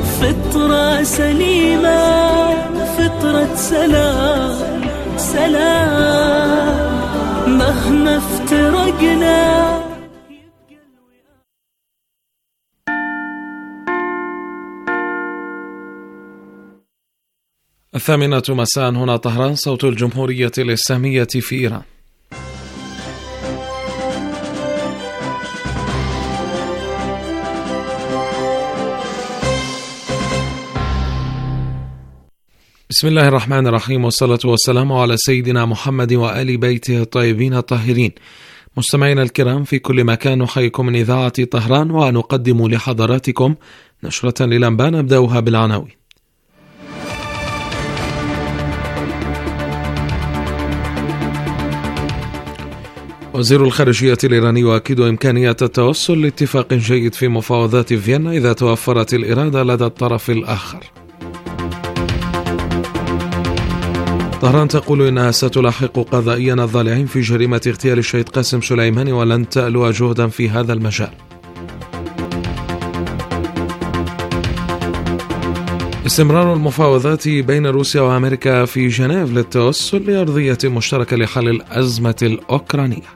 فطرة سليمة، فطرة سلام، سلام مهما افترقنا. الثامنة مساء، هنا طهران، صوت الجمهورية الإسلامية في إيران. بسم الله الرحمن الرحيم، والصلاة والسلام على سيدنا محمد وآل بيته الطيبين الطاهرين. مستمعينا الكرام في كل مكان، نحييكم من إذاعة طهران ونقدم لحضراتكم نشرة للأنباء نبدأها بالعناوين. وزير الخارجية الإيراني يؤكد إمكانية التوصل لاتفاق جيد في مفاوضات فيينا إذا توفرت الإرادة لدى الطرف الآخر. طهران تقول إنها ستلاحق قضائيا الضالعين في جريمة اغتيال الشهيد قاسم سليماني ولن تألو جهدا في هذا المجال. استمرار المفاوضات بين روسيا وأمريكا في جنيف للتوصل لأرضية مشتركة لحل الأزمة الأوكرانية.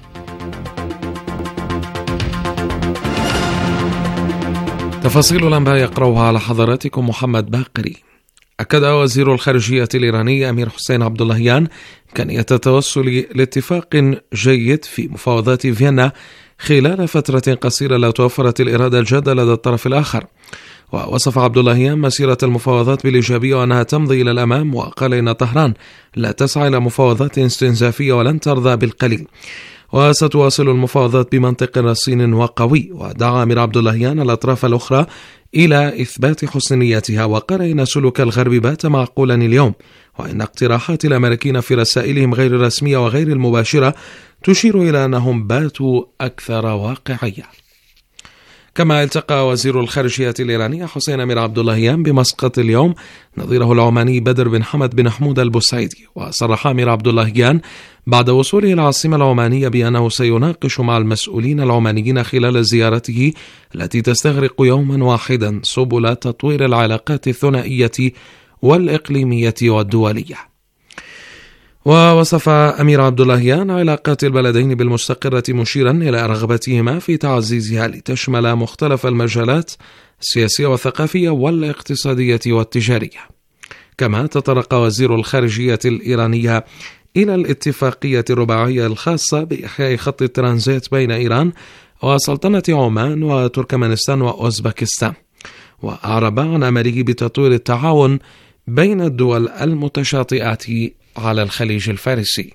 تفاصيل الأنباء يقرأها على حضراتكم محمد باقري. أكد وزير الخارجية الإيراني أمير حسين عبد اللهيان إمكانية التوصل لاتفاق جيد في مفاوضات فيينا خلال فترة قصيرة لو توفرت الإرادة الجادة لدى الطرف الآخر. ووصف عبد اللهيان مسيرة المفاوضات بالإيجابية وأنها تمضي إلى الأمام، وقال إن طهران لا تسعى إلى مفاوضات استنزافية ولن ترضى بالقليل، وستواصل المفاوضات بمنطق رصين وقوي. ودعا أمير عبد اللهيان الأطراف الأخرى إلى إثبات حسن نيتها، وقال إن سلوك الغرب بات معقولا اليوم، وإن اقتراحات الأمريكيين في رسائلهم غير الرسمية وغير المباشرة تشير إلى أنهم باتوا أكثر واقعية. كما التقى وزير الخارجية الإيراني حسين أمير عبد اللهيان بمسقط اليوم نظيره العماني بدر بن حمد بن حمود البوسعيدي. وصرح أمير عبد اللهيان بعد وصوله العاصمة العمانية بأنه سيناقش مع المسؤولين العمانيين خلال زيارته التي تستغرق يوما واحدا سبل تطوير العلاقات الثنائية والإقليمية والدولية. ووصف أمير عبد اللهيان علاقات البلدين بالمستقرة مشيرا إلى رغبتهما في تعزيزها لتشمل مختلف المجالات السياسية والثقافية والاقتصادية والتجارية. كما تطرق وزير الخارجية الإيرانية إلى الاتفاقية الرباعية الخاصة بإحياء خط الترانزيت بين إيران وسلطنة عمان وتركمانستان وأوزبكستان، وأعرب عن أمله بتطوير التعاون بين الدول المتشاطئة على الخليج الفارسي.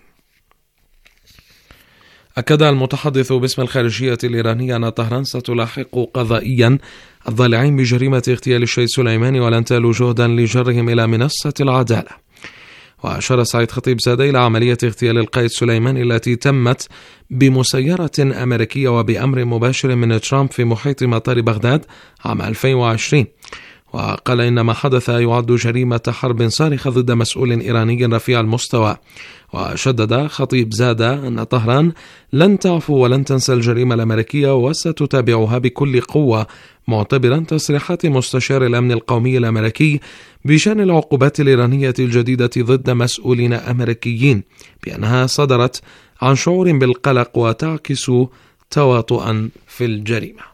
أكد المتحدث باسم الخارجية الإيرانية أن طهران ستلاحق قضائيا الضالعين بجريمة اغتيال الشهيد سليماني ولن تألو جهدا لجرهم إلى منصة العدالة. وأشار سعيد خطيب زادة إلى عملية اغتيال القائد سليماني التي تمت بمسيرة أمريكية وبأمر مباشر من ترامب في محيط مطار بغداد عام 2020. وقال إن ما حدث يعد جريمة حرب صارخة ضد مسؤول إيراني رفيع المستوى. وشدد خطيب زادة أن طهران لن تعفو ولن تنسى الجريمة الأمريكية وستتابعها بكل قوة، معتبرا تصريحات مستشار الأمن القومي الأمريكي بشأن العقوبات الإيرانية الجديدة ضد مسؤولين أمريكيين بأنها صدرت عن شعور بالقلق وتعكس تواطؤا في الجريمة.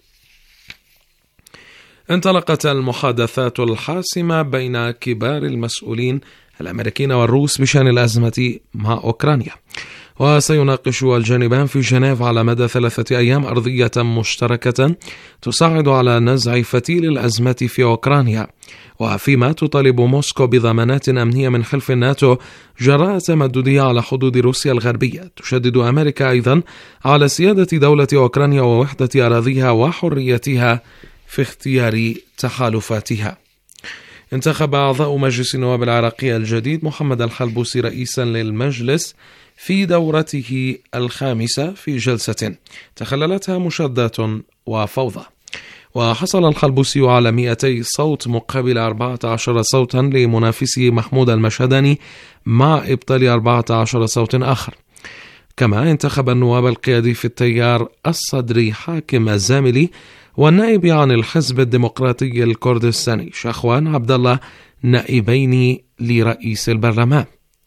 انطلقت المحادثات الحاسمة بين كبار المسؤولين الأمريكيين والروس بشأن الأزمة مع أوكرانيا، وسيناقش الجانبان في جنيف على مدى 3 أيام أرضية مشتركة تساعد على نزع فتيل الأزمة في أوكرانيا، وفيما تطالب موسكو بضمانات أمنية من حلف الناتو جراء تمددها على حدود روسيا الغربية. تشدد أمريكا أيضا على سيادة دولة أوكرانيا ووحدة أراضيها وحريتها في اختيار تحالفاتها. انتخب أعضاء مجلس النواب العراقي الجديد محمد الحلبوسي رئيسا للمجلس في دورته الخامسة في جلسة تخللتها مشادات وفوضى. وحصل الحلبوسي على 200 صوت مقابل 14 صوتا لمنافسه محمود المشهداني مع إبطال 14 صوت آخر. كما انتخب النواب القيادي في التيار الصدري حاكم الزاملي والنائب عن الحزب الديمقراطي الكردستاني شخوان عبد الله نائبين لرئيس البرلمان.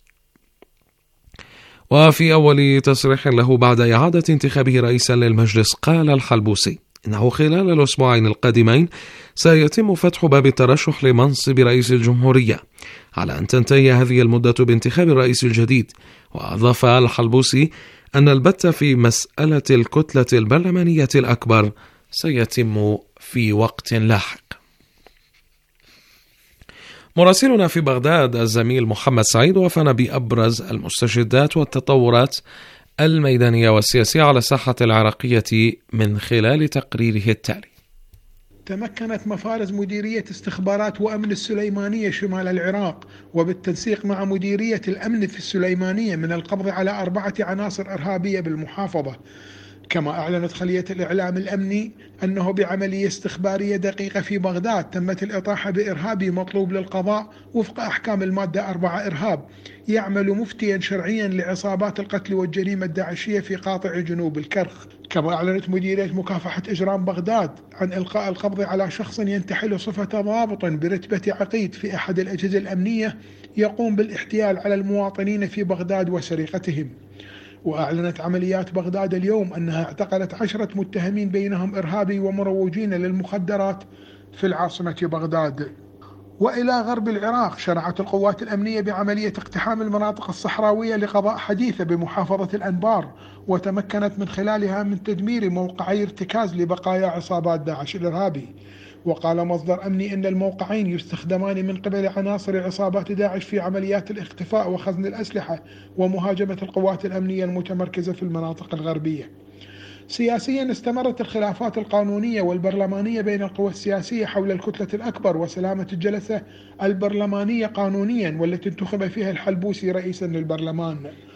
وفي أول تصريح له بعد إعادة انتخابه رئيسا للمجلس قال الحلبوسي إنه خلال الأسبوعين القادمين سيتم فتح باب الترشح لمنصب رئيس الجمهورية على أن تنتهي هذه المدة بانتخاب الرئيس الجديد. وأضاف الحلبوسي أن البت في مسألة الكتلة البرلمانية الأكبر سيتم في وقت لاحق. مراسلنا في بغداد الزميل محمد سعيد وافانا بأبرز المستجدات والتطورات الميدانية والسياسية على الساحة العراقية من خلال تقريره التالي. تمكنت مفارز مديرية استخبارات وأمن السليمانية شمال العراق وبالتنسيق مع مديرية الأمن في السليمانية من القبض على 4 عناصر إرهابية بالمحافظة. كما أعلنت خلية الإعلام الأمني أنه بعملية استخبارية دقيقة في بغداد تمت الإطاحة بإرهابي مطلوب للقضاء وفق أحكام المادة 4 إرهاب يعمل مفتيا شرعيا لعصابات القتل والجريمة الداعشية في قاطع جنوب الكرخ. كما أعلنت مديرية مكافحة إجرام بغداد عن إلقاء القبض على شخص ينتحل صفة ضابط برتبة عقيد في أحد الأجهزة الأمنية يقوم بالاحتيال على المواطنين في بغداد وسرقتهم. وأعلنت عمليات بغداد اليوم أنها اعتقلت 10 متهمين بينهم إرهابي ومروجين للمخدرات في العاصمة بغداد. وإلى غرب العراق شرعت القوات الأمنية بعملية اقتحام المناطق الصحراوية لقضاء حديثة بمحافظة الأنبار وتمكنت من خلالها من تدمير موقعي ارتكاز لبقايا عصابات داعش الإرهابي. وقال مصدر أمني أن الموقعين يستخدمان من قبل عناصر عصابات داعش في عمليات الاختفاء وخزن الأسلحة ومهاجمة القوات الأمنية المتمركزة في المناطق الغربية. سياسيا استمرت الخلافات القانونية والبرلمانية بين القوى السياسية حول الكتلة الأكبر وسلامة الجلسة البرلمانية قانونيا والتي انتخب فيها الحلبوسي رئيسا للبرلمان.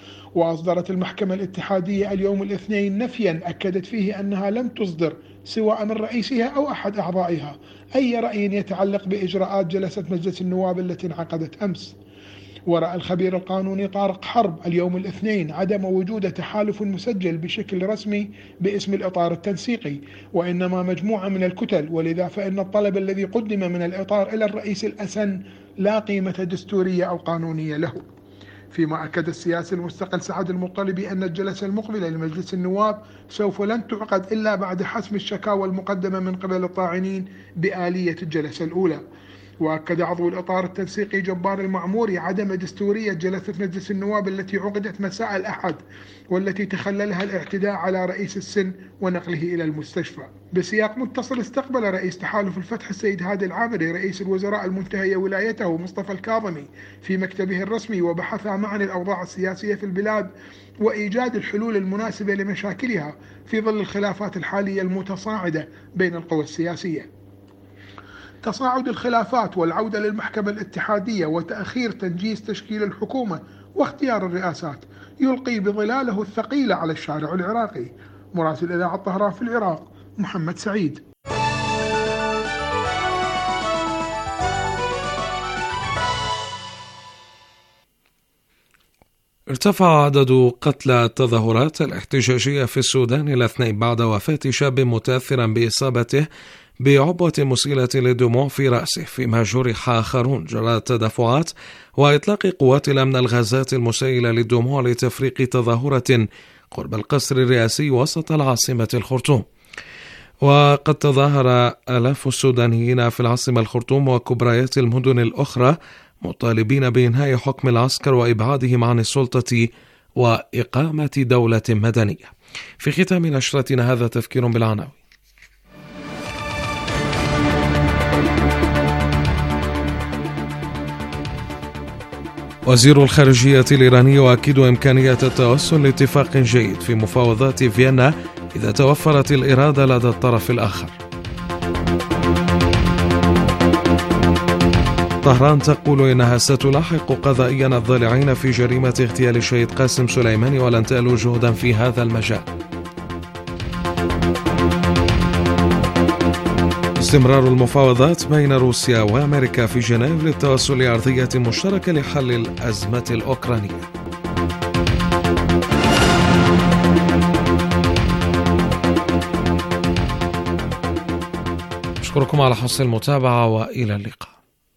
وأصدرت المحكمة الاتحادية اليوم الاثنين نفيا أكدت فيه أنها لم تصدر سواء من رئيسها أو أحد أعضائها أي رأي يتعلق بإجراءات جلسة مجلس النواب التي انعقدت أمس. ورأى الخبير القانوني طارق حرب اليوم الاثنين عدم وجود تحالف مسجل بشكل رسمي باسم الإطار التنسيقي وإنما مجموعة من الكتل، ولذا فإن الطلب الذي قدم من الإطار إلى الرئيس الأسن لا قيمة دستورية أو قانونية له. فيما أكد السياسي المستقل سعد المطلبي أن الجلسة المقبلة لمجلس النواب سوف لن تعقد إلا بعد حسم الشكاوى المقدمة من قبل الطاعنين بآلية الجلسة الأولى. وأكد عضو الإطار التنسيقي جبار المعموري عدم دستورية جلسة مجلس النواب التي عقدت مساء الأحد والتي تخللها الاعتداء على رئيس السن ونقله إلى المستشفى. بسياق متصل استقبل رئيس تحالف الفتح السيد هادي العامري رئيس الوزراء المنتهي ولايته مصطفى الكاظمي في مكتبه الرسمي وبحث معا الأوضاع السياسية في البلاد وإيجاد الحلول المناسبة لمشاكلها في ظل الخلافات الحالية المتصاعدة بين القوى السياسية. تصاعد الخلافات والعودة للمحكمة الاتحادية وتأخير تنجيز تشكيل الحكومة واختيار الرئاسات يلقي بظلاله الثقيل على الشارع العراقي. مراسل إذاعة طهران في العراق محمد سعيد. ارتفع عدد قتلى التظاهرات الاحتجاجية في السودان إلى 2 بعد وفاة شاب متأثرا بإصابته بعبوة مسيلة للدموع في رأسه، فيما جرح آخرون جراء التدافعات وإطلاق قوات الأمن الغازات المسيلة للدموع لتفريق تظاهرة قرب القصر الرئاسي وسط العاصمة الخرطوم. وقد تظاهر آلاف السودانيين في العاصمة الخرطوم وكبريات المدن الأخرى مطالبين بإنهاء حكم العسكر وإبعادهم عن السلطة وإقامة دولة مدنية. في ختام نشرتنا هذا تفكير بالعناوين. وزير الخارجية الإيراني يؤكد إمكانية التوصل لاتفاق جيد في مفاوضات فيينا إذا توفرت الإرادة لدى الطرف الآخر. طهران تقول إنها ستلاحق قضائيا الضالعين في جريمة اغتيال الشهيد قاسم سليماني ولن تألو جهدا في هذا المجال. استمرار المفاوضات بين روسيا وأمريكا في جنيف للتوصل لأرضية مشتركة لحل الأزمة الأوكرانية. أشكركم على حسن المتابعة وإلى اللقاء.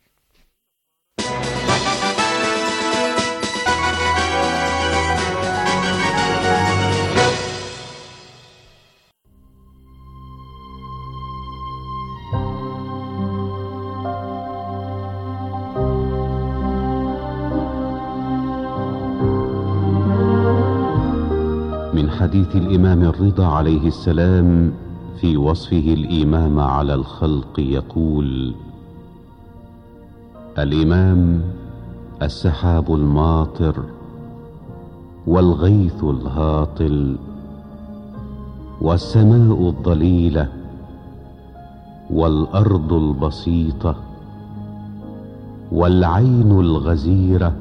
من حديث الإمام الرضا عليه السلام في وصفه الإمام على الخلق يقول: الإمام السحاب الماطر والغيث الهاطل والسماء الضليلة والأرض البسيطة والعين الغزيرة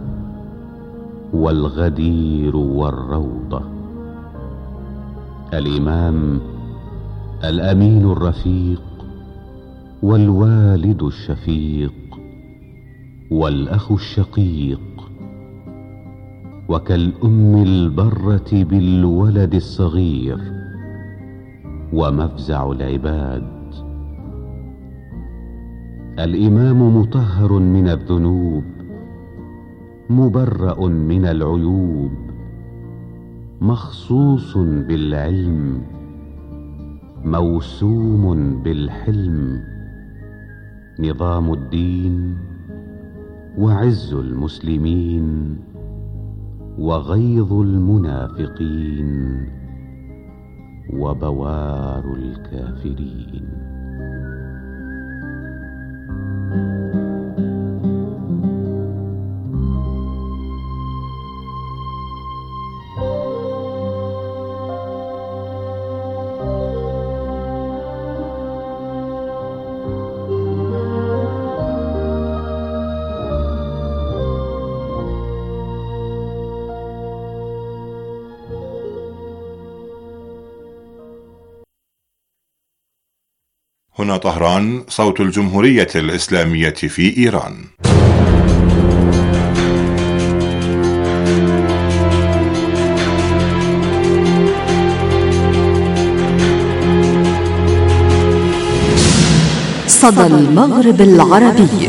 والغدير والروضة. الإمام الأمين الرفيق والوالد الشفيق والأخ الشقيق، وكالأم البرة بالولد الصغير ومفزع العباد. الإمام مطهر من الذنوب مبرأ من العيوب، مخصوص بالعلم موسوم بالحلم، نظام الدين وعز المسلمين وغيظ المنافقين وبوار الكافرين. هنا طهران، صوت الجمهورية الإسلامية في إيران. صدى المغرب العربي.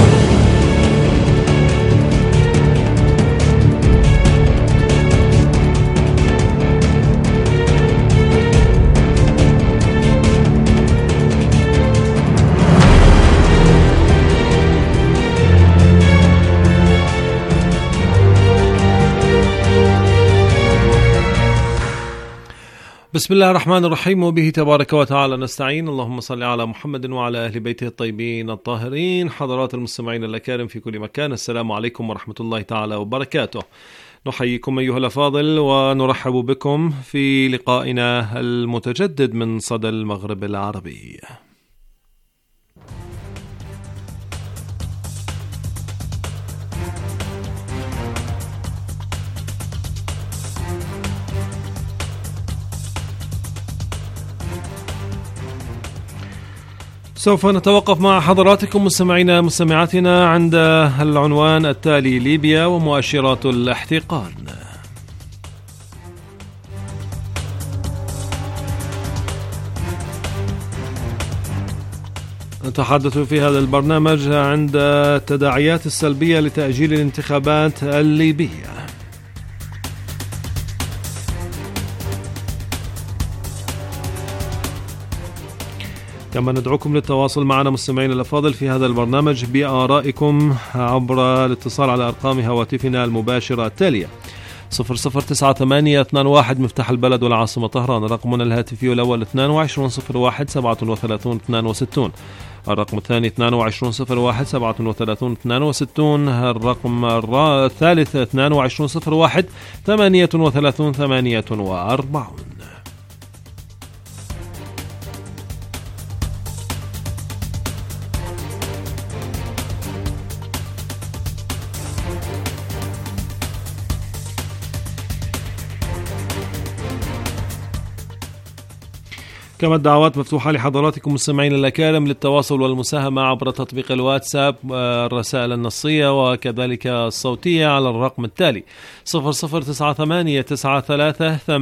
بسم الله الرحمن الرحيم، وبه تبارك وتعالى نستعين. اللهم صل على محمد وعلى أهل بيته الطيبين الطاهرين. حضرات المستمعين الأكارم في كل مكان، السلام عليكم ورحمة الله تعالى وبركاته. نحييكم أيها الأفاضل ونرحب بكم في لقائنا المتجدد من صدى المغرب العربي. سوف نتوقف مع حضراتكم مستمعينا مستمعاتنا عند العنوان التالي: ليبيا ومؤشرات الاحتقان. نتحدث في هذا البرنامج عند التداعيات السلبية لتأجيل الانتخابات الليبية. كما ندعوكم للتواصل معنا مستمعين الأفاضل في هذا البرنامج بآرائكم عبر الاتصال على أرقام هواتفنا المباشرة التالية: 009821 مفتاح البلد والعاصمة طهران، رقمنا الهاتفي الأول 2201 37 62، الرقم الثاني 2201 37 62، الرقم الثالث 2201 38 48. كما الدعوات مفتوحة لحضراتكم مستمعين الأكارم للتواصل والمساهمة عبر تطبيق الواتساب، الرسائل النصية وكذلك الصوتية على الرقم التالي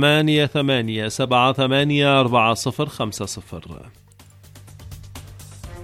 00989388784050.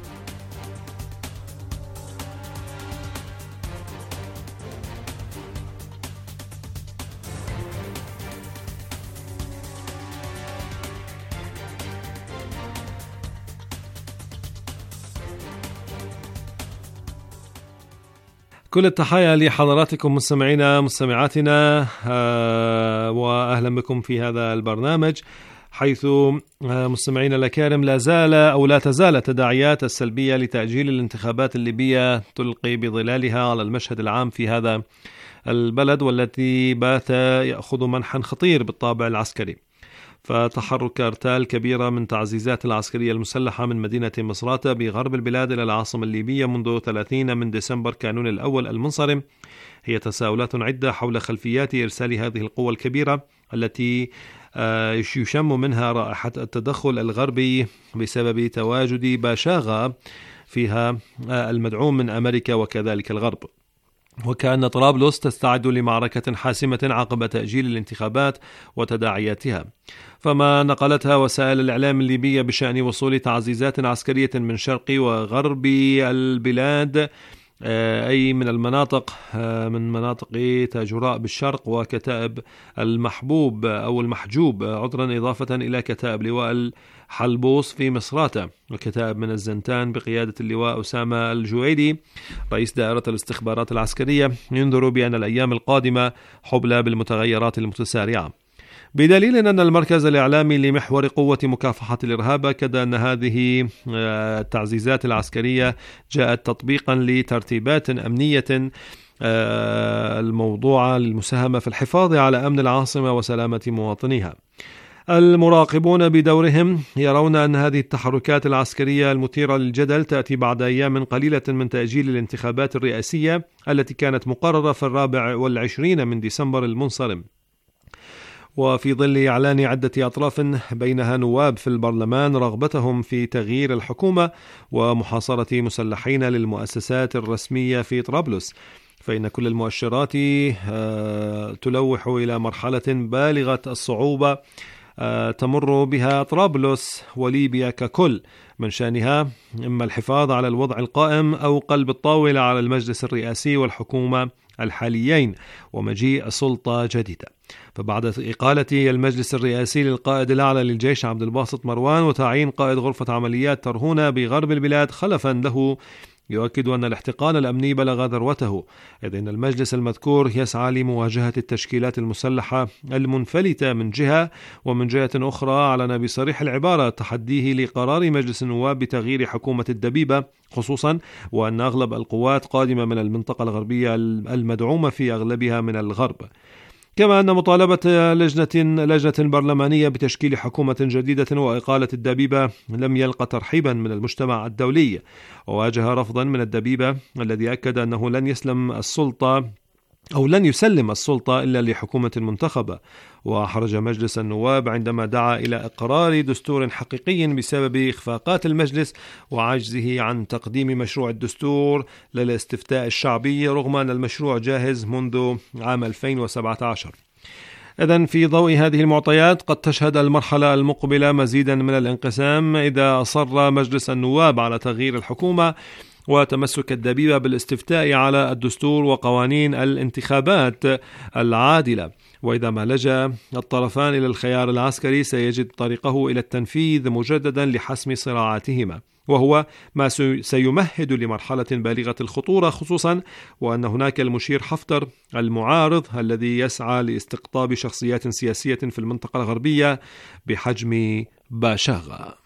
كل التحايا لحضراتكم مستمعينا مستمعاتنا، وأهلا بكم في هذا البرنامج، حيث مستمعينا الأكارم لا تزال التداعيات السلبية لتأجيل الانتخابات الليبية تلقي بظلالها على المشهد العام في هذا البلد، والتي بات يأخذ منحا خطير بالطابع العسكري. فتحرك أرتال كبيرة من تعزيزات العسكرية المسلحة من مدينة مصراتة بغرب البلاد إلى العاصمة الليبية منذ 30 من ديسمبر كانون الأول المنصرم هي تساؤلات عدة حول خلفيات إرسال هذه القوة الكبيرة التي يشم منها رائحة التدخل الغربي بسبب تواجد باشاغة فيها المدعوم من أمريكا وكذلك الغرب، وكأن طرابلس تستعد لمعركة حاسمة عقب تأجيل الانتخابات وتداعياتها. فما نقلتها وسائل الإعلام الليبية بشأن وصول تعزيزات عسكرية من شرق وغرب البلاد، أي من مناطق تاجراء بالشرق وكتائب المحبوب أو المحجوب عذرا، إضافة إلى كتائب لواء الحلبوس في مصراتة وكتائب من الزنتان بقيادة اللواء أسامة الجويدي رئيس دائرة الاستخبارات العسكرية، ينذر بأن الأيام القادمة حبلى بالمتغيرات المتسارعة، بدليل أن المركز الإعلامي لمحور قوة مكافحة الإرهاب أكد أن هذه التعزيزات العسكرية جاءت تطبيقا لترتيبات أمنية الموضوعة للمساهمة في الحفاظ على أمن العاصمة وسلامة مواطنيها. المراقبون بدورهم يرون أن هذه التحركات العسكرية المثيرة للجدل تأتي بعد أيام قليلة من تأجيل الانتخابات الرئاسية التي كانت مقررة في 24 من ديسمبر المنصرم، وفي ظل إعلان عدة أطراف بينها نواب في البرلمان رغبتهم في تغيير الحكومة ومحاصرة مسلحين للمؤسسات الرسمية في طرابلس، فإن كل المؤشرات تلوح إلى مرحلة بالغة الصعوبة تمر بها طرابلس وليبيا ككل، من شأنها إما الحفاظ على الوضع القائم أو قلب الطاولة على المجلس الرئاسي والحكومة الحاليين ومجيء سلطة جديدة. فبعد إقالة المجلس الرئاسي للقائد الأعلى للجيش عبد الباسط مروان وتعيين قائد غرفة عمليات ترهونة بغرب البلاد خلفا له، يؤكد أن الاحتقان الأمني بلغ ذروته، إذ أن المجلس المذكور يسعى لمواجهة التشكيلات المسلحة المنفلتة من جهة، ومن جهة أخرى أعلن بصريح العبارة تحديه لقرار مجلس النواب بتغيير حكومة الدبيبة، خصوصا وأن أغلب القوات قادمة من المنطقة الغربية المدعومة في أغلبها من الغرب. كما أن مطالبة لجنة برلمانية بتشكيل حكومة جديدة وإقالة الدبيبة لم يلقى ترحيبا من المجتمع الدولي، وواجه رفضا من الدبيبة الذي أكد أنه لن يسلم السلطة إلا لحكومة منتخبة. وأحرج مجلس النواب عندما دعا إلى إقرار دستور حقيقي بسبب إخفاقات المجلس وعجزه عن تقديم مشروع الدستور للاستفتاء الشعبي رغم أن المشروع جاهز منذ عام 2017. إذن في ضوء هذه المعطيات قد تشهد المرحلة المقبلة مزيدا من الانقسام إذا أصر مجلس النواب على تغيير الحكومة وتمسك الدبيبة بالاستفتاء على الدستور وقوانين الانتخابات العادلة، وإذا ما لجأ الطرفان إلى الخيار العسكري سيجد طريقه إلى التنفيذ مجددا لحسم صراعاتهما، وهو ما سيمهد لمرحلة بالغة الخطورة، خصوصا وأن هناك المشير حفتر المعارض الذي يسعى لاستقطاب شخصيات سياسية في المنطقة الغربية بحجم باشاغة.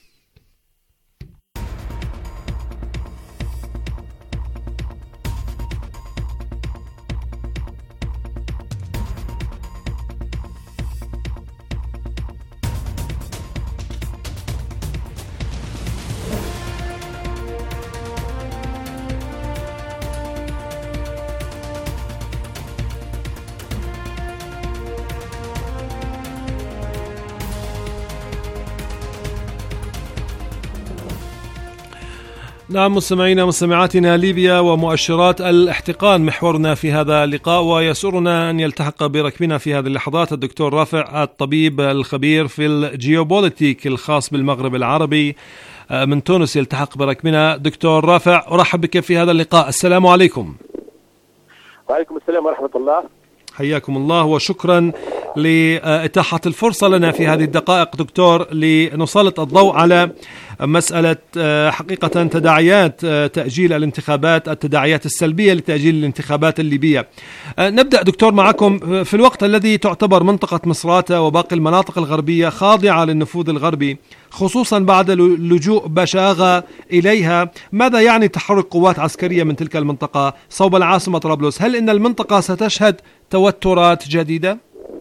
نعم مستمعينا مستمعاتنا، ليبيا ومؤشرات الاحتقان محورنا في هذا اللقاء، ويسرنا أن يلتحق بركبنا في هذه اللحظات الدكتور رافع الطبيب الخبير في الجيوبوليتيك الخاص بالمغرب العربي من تونس. يلتحق بركبنا دكتور رافع، أرحب بك في هذا اللقاء. السلام عليكم. وعليكم السلام ورحمة الله. حياكم الله وشكرا لإتاحة الفرصة لنا في هذه الدقائق دكتور لنسلط الضوء على مسألة حقيقة تداعيات تأجيل الانتخابات، التداعيات السلبية لتأجيل الانتخابات الليبية. نبدأ دكتور معكم في الوقت الذي تعتبر منطقة مصراتة وباقي المناطق الغربية خاضعة للنفوذ الغربي، خصوصا بعد لجوء بشاغة إليها. ماذا يعني تحرك قوات عسكرية من تلك المنطقة صوب العاصمة طرابلس؟ هل إن المنطقة ستشهد توترات جديدة؟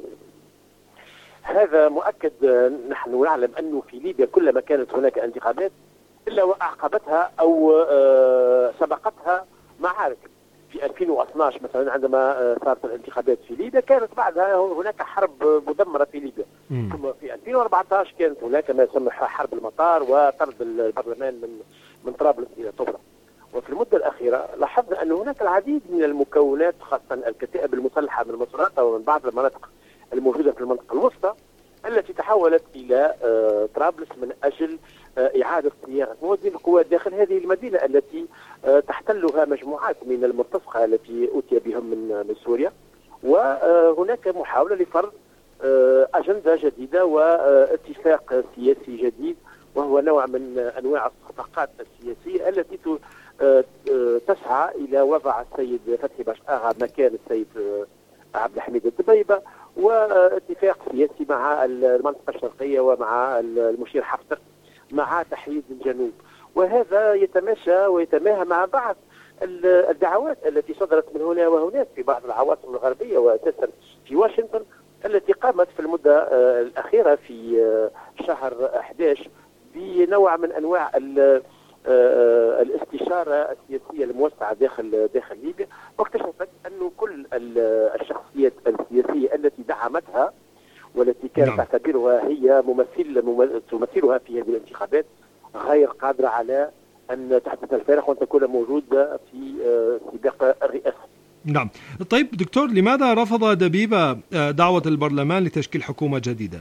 هذا مؤكد. نحن نعلم أنه في ليبيا كلما كانت هناك انتخابات إلا وأعقبتها أو سبقتها معارك. في 2012 مثلا عندما صارت الانتخابات في ليبيا كانت بعدها هناك حرب مدمرة في ليبيا. ثم في 2014 كانت هناك ما يسمى حرب المطار وطرد البرلمان من طرابلس إلى طبرة. وفي المدة الأخيرة لاحظنا أن هناك العديد من المكونات خاصة الكتائب المسلحة من مصراتة ومن بعض المناطق الموجودة في المنطقة الوسطى التي تحولت إلى طرابلس من أجل إعادة صياغة موازين القوات داخل هذه المدينة التي تحتلها مجموعات من المرتزقة التي أتي بهم من سوريا. وهناك محاولة لفرض أجندة جديدة واتفاق سياسي جديد، وهو نوع من أنواع الصفقات السياسية التي تسعى إلى وضع السيد فتحي بشاغة مكان السيد عبد الحميد الدبيبة، واتفاق سياسي مع المنطقة الشرقية ومع المشير حفتر مع تحييد الجنوب. وهذا يتماشى ويتماهى مع بعض الدعوات التي صدرت من هنا وهناك في بعض العواصم الغربية وأساسا في واشنطن، التي قامت في المدة الأخيرة في شهر 11 بنوع من أنواع الاستشارة السياسية الموسعة داخل ليبيا، واكتشفت أنه كل الشخصيات السياسية التي دعمتها والتي كانت تعتبرها هي تمثلها في هذه الانتخابات غير قادرة على أن تحدث الفارق وأن تكون موجودة في سباق الرئاسة. نعم. طيب دكتور، لماذا رفض دبيبة دعوة البرلمان لتشكيل حكومة جديدة؟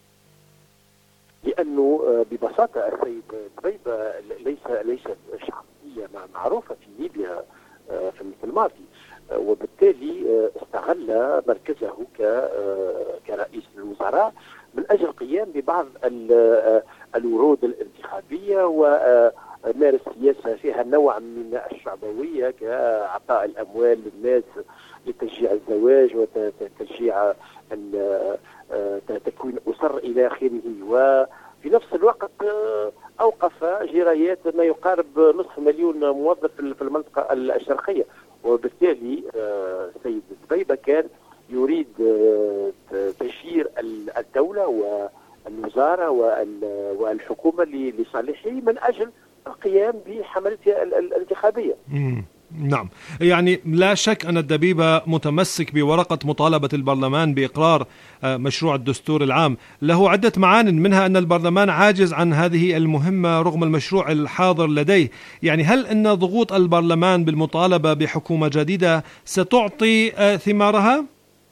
لأنه ببساطة السيد دبيبة ليس شخصية معروفة في ليبيا في الماضي، وبالتالي استغل مركزه كرئيس الوزراء من أجل القيام ببعض الورود الانتخابية ومارس سياسة فيها نوع من الشعبوية كإعطاء الأموال للناس لتشجيع الزواج وتشجيع تكوين أسر إلى آخره. وفي نفس الوقت أوقف جرايات ما يقارب 500,000 موظف في المنطقة الشرقية، وبالتالي السيد دبيبة كان يريد تشيير الدولة والوزارة والحكومة لصالحه من أجل القيام بحملته الانتخابية. نعم، يعني لا شك أن الدبيبة متمسك بورقة مطالبة البرلمان بإقرار مشروع الدستور العام. له عدة معان، منها أن البرلمان عاجز عن هذه المهمة رغم المشروع الحاضر لديه. يعني هل أن ضغوط البرلمان بالمطالبة بحكومة جديدة ستعطي ثمارها؟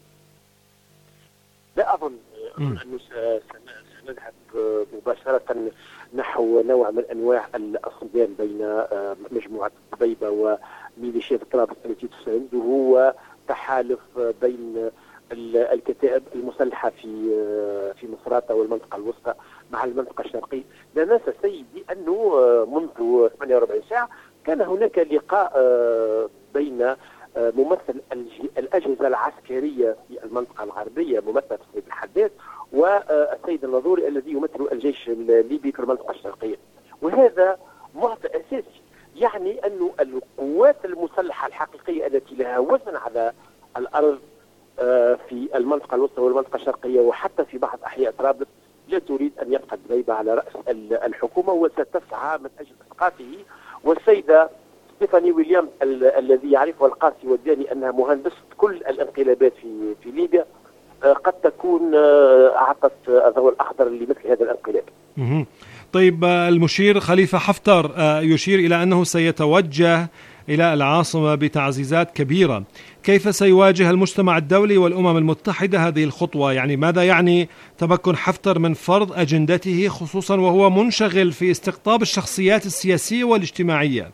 لا أظن أنه سنذهب مباشرة نحو نوع من أنواع الصدام بين مجموعة دبيبة وميليشيات طرابلس التي تسانده، وتحالف بين الكتائب المسلحة في مصراتة والمنطقة الوسطى مع المنطقة الشرقية. لا ننسى سيدي أنه منذ 48 ساعة كان هناك لقاء بين ممثل الأجهزة العسكرية في المنطقة الغربية ممثل السيد الحداد والسيد الناظوري الذي يمثل الجيش الليبي في المنطقة الشرقية. وهذا معطى أساسي يعني أن القوات المسلحة الحقيقية التي لها وزن على الأرض في المنطقة الوسطى والمنطقة الشرقية وحتى في بعض أحياء طرابلس لا تريد أن يبقى دبيبة على رأس الحكومة وستسعى من أجل إسقاطه. والسيدة ستيفاني ويليامز الذي يعرفه القاسي والداني أنها مهندسة كل الانقلابات في ليبيا قد تكون أعطت الضوء الأخضر لمثل هذا الانقلاب. طيب، المشير خليفة حفتر يشير إلى أنه سيتوجه إلى العاصمة بتعزيزات كبيرة. كيف سيواجه المجتمع الدولي والأمم المتحدة هذه الخطوة؟ يعني ماذا يعني تمكن حفتر من فرض أجندته خصوصا وهو منشغل في استقطاب الشخصيات السياسية والاجتماعية؟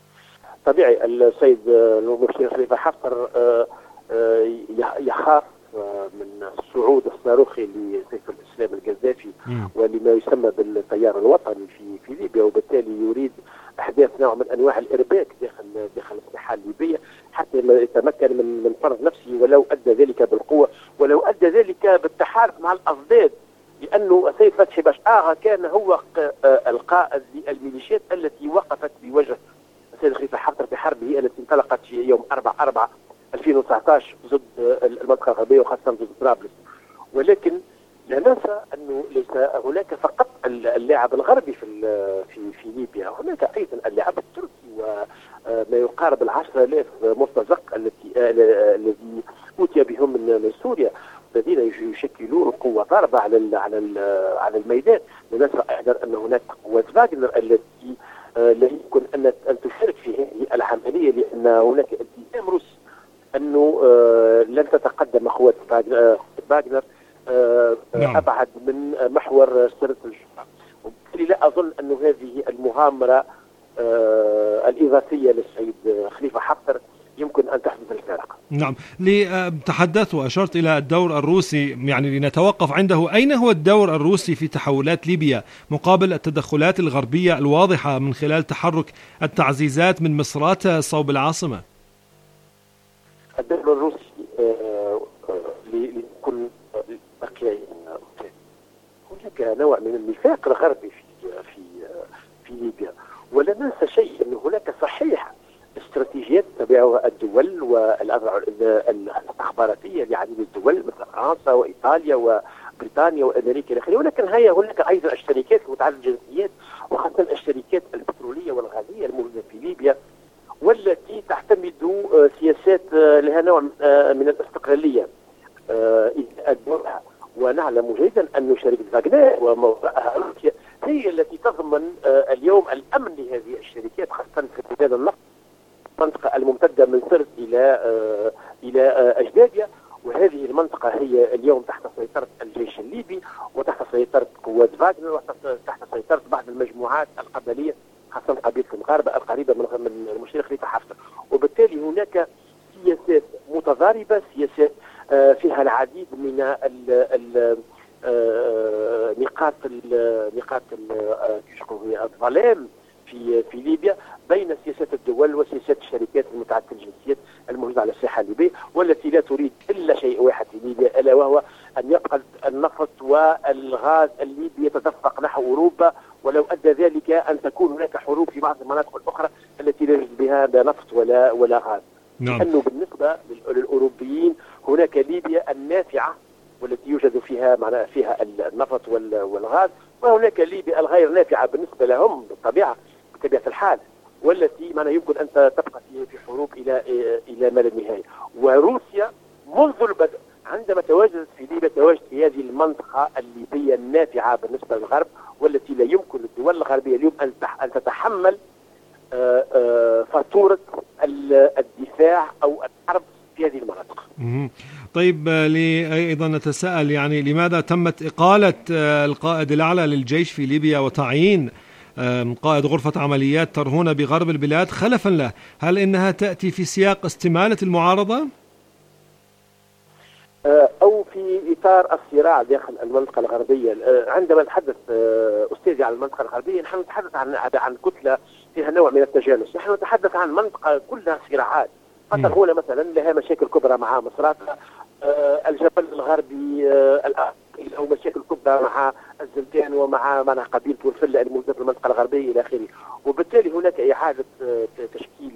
طبيعي السيد المشير خليفة حفتر يخاف من الصعود الصاروخي لسيف الإسلام القذافي ولما يسمى بالتيار الوطني في ليبيا، وبالتالي يريد احداث نوع من انواع الارباك داخل الساحه الليبيه حتى يتمكن من فرض نفسه، ولو ادى ذلك بالقوه، ولو ادى ذلك بالتحالف مع الاضداد، لانه سيد فتحي بشار كان هو القائد للميليشيات التي وقفت بوجه السيد خليفه حفتر في حربه التي انطلقت في يوم 4/4/2019 ضد المنطقه الغربيه وخاصه ضد طرابلس. ولكن لا ننسى انه ليس هناك فقط اللاعب الغربي في ليبيا، هناك ايضا اللاعب التركي وما يقارب 10,000 مرتزق الذي اوتي بهم من سوريا، الذين يشكلون قوه ضاربه على الميدان. لا ننسى ايضا ان هناك قوات فاغنر التي لا يمكن ان تشارك في هذه العمليه، لان هناك التزام روسي انه لن تتقدم قوات فاغنر أبعد من محور سرة الجبهة، وبالتالي لا أظن أن هذه المغامرة الإضافية للسيد خليفة حفتر يمكن أن تحدث الفارق. نعم، تحدثت وأشرت إلى الدور الروسي، يعني لنتوقف عنده. أين هو الدور الروسي في تحولات ليبيا مقابل التدخلات الغربية الواضحة من خلال تحرك التعزيزات من مصرات صوب العاصمة؟ الدور الروسي لكل هناك نوع من النفاق الغربي في ليبيا، ولا ننسى شيء انه هناك صحيح استراتيجيات تبعها الدول والاذرع الاستخباراتيه لعديد الدول مثل فرنسا وايطاليا وبريطانيا وامريكا الى اخره، ولكن هناك ايضا الشركات متعدده الجنسيات وخاصه الشركات البتروليه والغازيه الموجوده في ليبيا، والتي تعتمد سياسات لها نوع من الاستقلاليه أدورها. ونعلم جيدا أن شركة فاغنر وما وراءها روسيا هي التي تضمن اليوم الأمن لهذه الشركات، خاصة في بلاد النفط، المنطقة الممتدة من سرت إلى أجداديا، وهذه المنطقة هي اليوم تحت سيطرة الجيش الليبي وتحت سيطرة قوات فاغنر وتحت سيطرة بعض المجموعات القبلية، خاصة قبيلة المغاربة القريبة من المشير خليفة حفتر. وبالتالي هناك سياسات متضاربة، سياسات فيها العديد من نقاط الظلام في ليبيا بين سياسات الدول وسياسات الشركات المتعدده الجنسيات الموجوده على الساحه الليبيه، والتي لا تريد الا شيء واحد في ليبيا، الا وهو ان يبقى النفط والغاز الليبي يتدفق نحو اوروبا، ولو ادى ذلك ان تكون هناك حروب في بعض المناطق الاخرى التي لا يوجد بها لا نفط ولا غاز. نعم. لانه بالنسبه للاوروبيين هناك ليبيا النافعه والتي يوجد فيها النفط والغاز، وهناك ليبيا الغير نافعه بالنسبه لهم بطبيعه الحال، والتي يمكن ان تبقى في حروب الى ما لا نهايه. وروسيا منذ البدء عندما تواجدت في ليبيا تواجدت في هذه المنطقه الليبيه النافعه بالنسبه للغرب، والتي لا يمكن للدول الغربيه اليوم ان تتحمل فاتوره الدفاع او الحرب في هذه المناطق. طيب، أيضا نتساءل يعني لماذا تمت إقالة القائد الأعلى للجيش في ليبيا وتعيين قائد غرفة عمليات ترهون بغرب البلاد خلفا له؟ هل إنها تأتي في سياق استمالة المعارضة؟ أو في إطار الصراع داخل المنطقة الغربية؟ عندما نتحدث أستاذي عن المنطقة الغربية نحن نتحدث عن كتلة فيها نوع من التجانس، نحن نتحدث عن منطقة كلها صراعات. ترهون مثلا لها مشاكل كبرى مع مصراتها، الجبل الغربي له مشاكل كبرى مع الزنتان ومع قبيلة ورفلة الموجودة في المنطقة الغربية إلى آخره، وبالتالي هناك إعادة تشكيل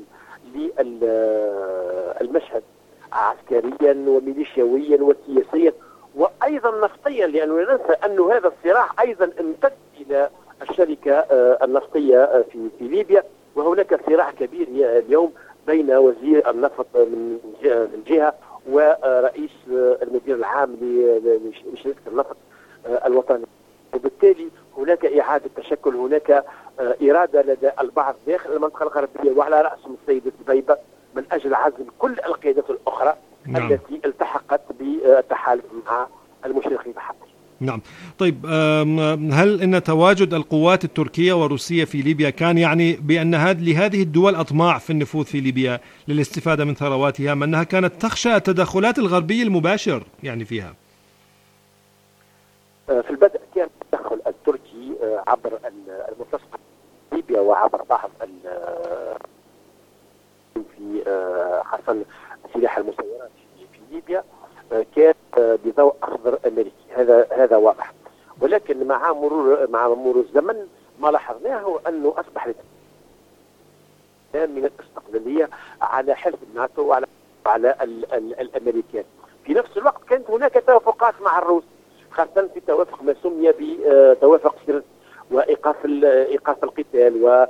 للمشهد عسكريا وميليشيويا وسياسيا وأيضا نفطيا، لأنه لا ننسى أن هذا الصراع أيضا امتد إلى الشركة النفطية في ليبيا، وهناك صراع كبير اليوم بين وزير النفط من جهة ورئيس المدير العام لشركة النفط الوطني، وبالتالي هناك إعادة تشكل، هناك إرادة لدى البعض داخل المنطقة الغربية وعلى رأسهم السيد الدبيبة من أجل عزل كل القيادات الأخرى التي التحقت بالتحالف مع المشير خليفة حفتر. نعم. طيب، هل إن تواجد القوات التركية والروسية في ليبيا كان يعني بأن لهذه الدول أطماع في النفوذ في ليبيا للاستفادة من ثرواتها، أم أنها كانت تخشى التدخلات الغربية المباشر يعني فيها؟ في البدء كان التدخل التركي عبر الملتصق ليبيا وعبر بعض في خاصة سلاح المسيرات في ليبيا كان بضوء أخضر أمريكي، هذا واضح. ولكن مع مرور الزمن ما لاحظناه أنه أصبح من الاستقلالية على حلف الناتو وعلى الأمريكان. في نفس الوقت كانت هناك توافقات مع الروس، خاصة في توافق ما سمي بتوافق سيرت وإيقاف القتال و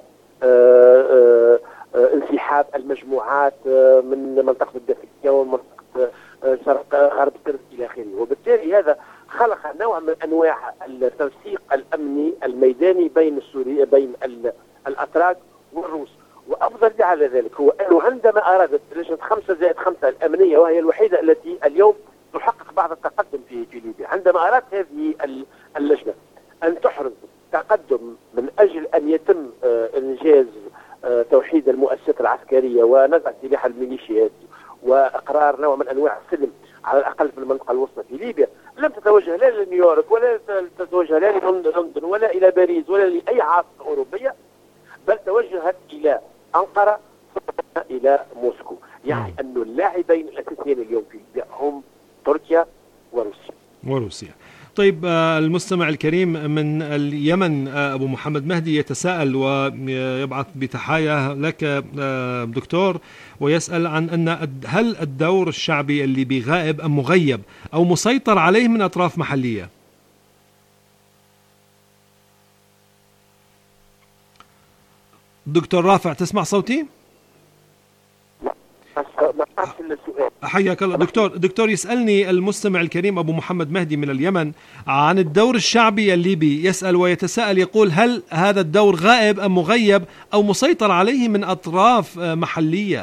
انسحاب المجموعات من منطقة الداخلية ومنطقة شرق غرب سرت إلى آخره. وبالتالي هذا خلق نوع من أنواع التنسيق الأمني الميداني بين الأتراك والروس. وأفضل على ذلك هو أنه عندما أرادت لجنة 5+5 الأمنية، وهي الوحيدة التي اليوم تحقق بعض التقدم في ليبيا، عندما أرادت هذه اللجنة أن تحرز تقدم من أجل أن يتم إنجاز توحيد المؤسسات العسكرية ونزع سلاح الميليشيات وإقرار نوع من أنواع السلم على الأقل في المنطقة الوسطى في ليبيا، لم تتوجه لا لنيويورك ولا تتوجه لا لندن ولا إلى باريس ولا لأي عاصمة أوروبية، بل توجهت إلى أنقرة ثم إلى موسكو. يعني أن اللاعبين الأساسيين اليوم في ليبيا هم تركيا وروسيا. طيب، المستمع الكريم من اليمن أبو محمد مهدي يتساءل ويبعث بتحايا لك دكتور، ويسأل عن هل الدور الشعبي الليبي غائب أم مغيب أو مسيطر عليه من أطراف محلية؟ دكتور رافع، تسمع صوتي؟ حياك الله دكتور. يسألني المستمع الكريم أبو محمد مهدي من اليمن عن الدور الشعبي الليبي، يسأل ويتساءل يقول هل هذا الدور غائب أم مغيب أو مسيطر عليه من أطراف محلية؟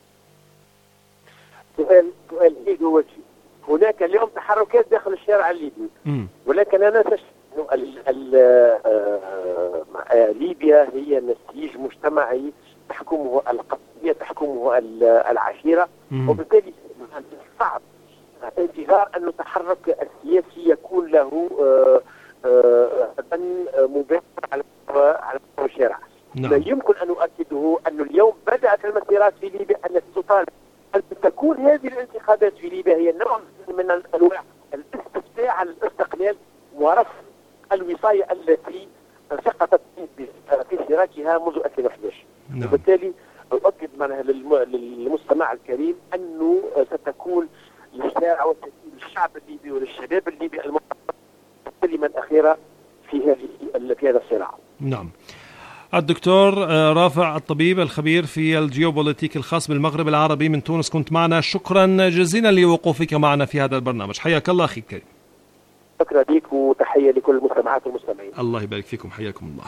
سؤال هو هناك اليوم تحركات داخل الشارع الليبي، ولكن أنا ليبيا هي نسيج مجتمعي تحكمه القبلية، تحكمه العشيرة، وبالتالي صعب انتظار أن التحرك السياسي يكون له مباشر على الشارع. ما يمكن أن نؤكده أن اليوم بدأت المسيرات في ليبيا التي تطالب أن تكون هذه الانتخابات في ليبيا هي نوع من أنواع الاستفتاء على الاستقلال ورفض الوصاية التي سقطت في شراكها منذ 2011. وبالتالي أؤكد للمستمع الكريم أنه ستكون للشارع والشعب الليبي وللشباب الليبي الكلمة الأخيرة في هذا الصراع. نعم. الدكتور رافع الطبيب الخبير في الجيوبوليتيك الخاص بالمغرب العربي من تونس، كنت معنا، شكرا جزيلا لوقوفك معنا في هذا البرنامج. حياك الله أخي الكريم. شكرا لك وتحية لكل المستمعات والمستمعين. الله يبارك فيكم، حياكم الله.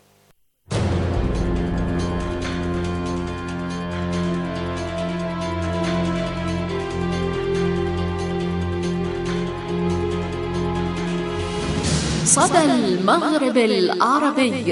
صدى المغرب العربي،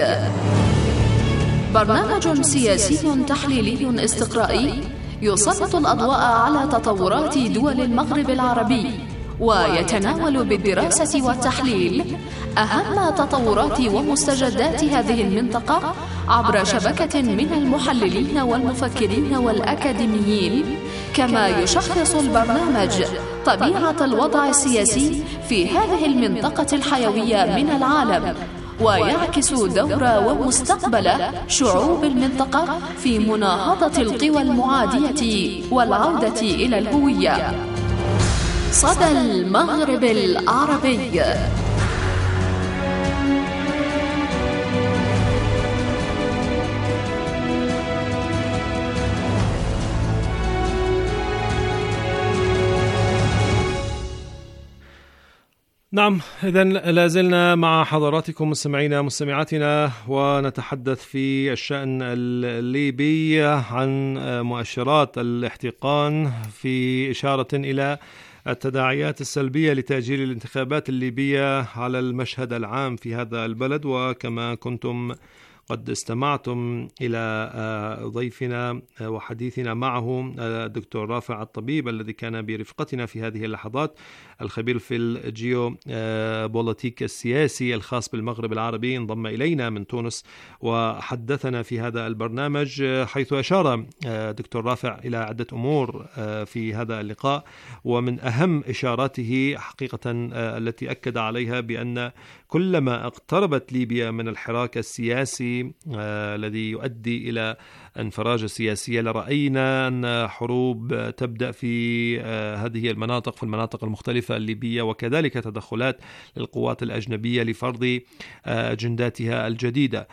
برنامج سياسي تحليلي استقرائي يسلط الأضواء على تطورات دول المغرب العربي، ويتناول بالدراسة والتحليل أهم تطورات ومستجدات هذه المنطقة عبر شبكة من المحللين والمفكرين والأكاديميين. كما يشخص البرنامج طبيعة الوضع السياسي في هذه المنطقة الحيوية من العالم، ويعكس دور ومستقبل شعوب المنطقة في مناهضة القوى المعادية والعودة إلى الهوية. صدى المغرب العربي. نعم، إذن لازلنا مع حضراتكم مستمعينا مستمعاتنا، ونتحدث في الشأن الليبي عن مؤشرات الاحتقان، في إشارة إلى التداعيات السلبية لتأجيل الانتخابات الليبية على المشهد العام في هذا البلد. وكما كنتم قد استمعتم إلى ضيفنا وحديثنا معه الدكتور رافع الطبيب الذي كان برفقتنا في هذه اللحظات، الخبير في الجيوبوليتيك السياسي الخاص بالمغرب العربي، انضم إلينا من تونس وحدثنا في هذا البرنامج، حيث أشار دكتور رافع إلى عدة أمور في هذا اللقاء. ومن أهم إشاراته حقيقة التي أكد عليها بأن كلما اقتربت ليبيا من الحراك السياسي الذي يؤدي إلى انفراجة سياسية، لرأينا أن حروب تبدأ في هذه المناطق، في المناطق المختلفة الليبية، وكذلك تدخلات للقوات الأجنبية لفرض أجنداتها الجديدة.